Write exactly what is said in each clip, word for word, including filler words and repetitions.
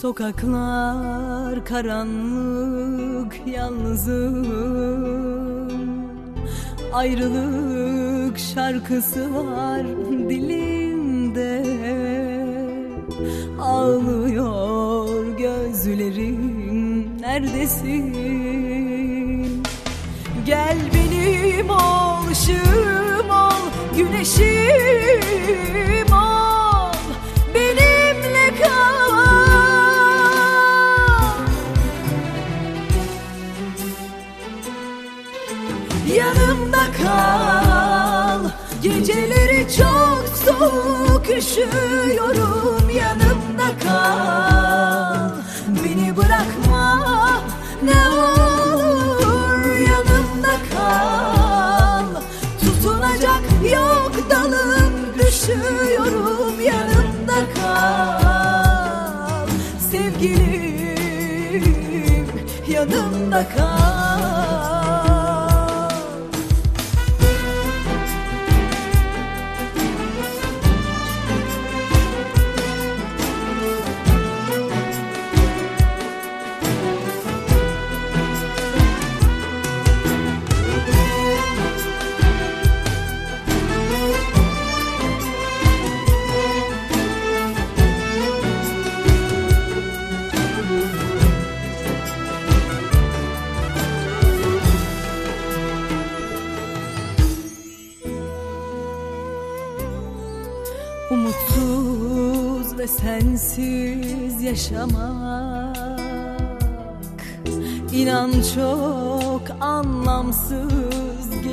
Sokaklar karanlık, yalnızım. Ayrılık şarkısı var dilimde. Ağlıyor gözlerim, neredesin? Gel benim ol, ışığım ol, güneşim ol, benimle kal. Yanımda kal. Geceleri çok soğuk, üşüyorum. Yanımda kal. Beni bırakma ne olur. Yanımda kal. Tutunacak yok dalım, düşüyorum. Yanımda kal. Sevgilim, yanımda kal. Umutsuz ve sensiz yaşamak, İnan çok anlamsız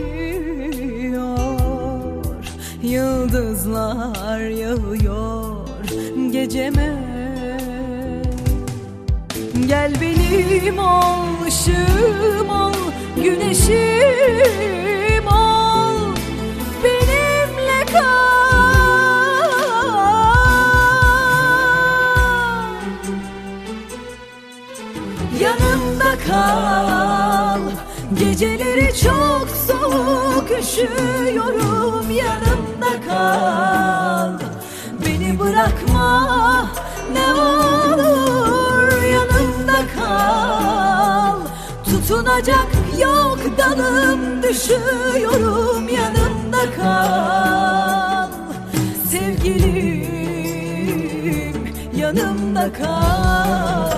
geliyor. Yıldızlar yağıyor geceme. Gel benim ol, ışığım ol, güneşim ol, benimle kal. Yanımda kal. Geceleri çok soğuk, üşüyorum. Yanımda kal. Beni bırakma ne olur. Yanımda kal. Tutunacak yok dalım, düşüyorum. Yanımda kal. Sevgilim, yanımda kal.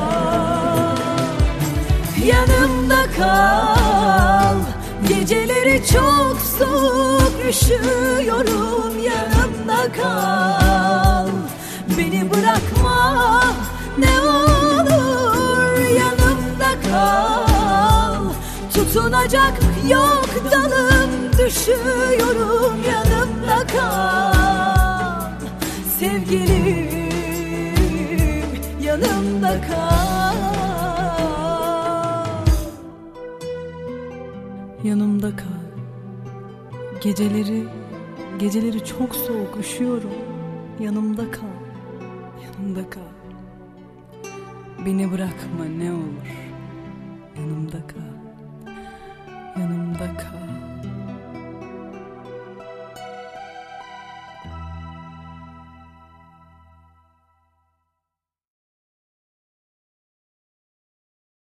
Yanımda kal. Geceleri çok soğuk, üşüyorum. Yanımda kal. Beni bırakma ne olur. Yanımda kal. Tutunacak yok dalım, düşüyorum. Yanımda kal. Sevgilim, yanımda kal. Yanımda kal. Geceleri, geceleri çok soğuk, üşüyorum. Yanımda kal. Yanımda kal. Beni bırakma ne olur. Yanımda kal.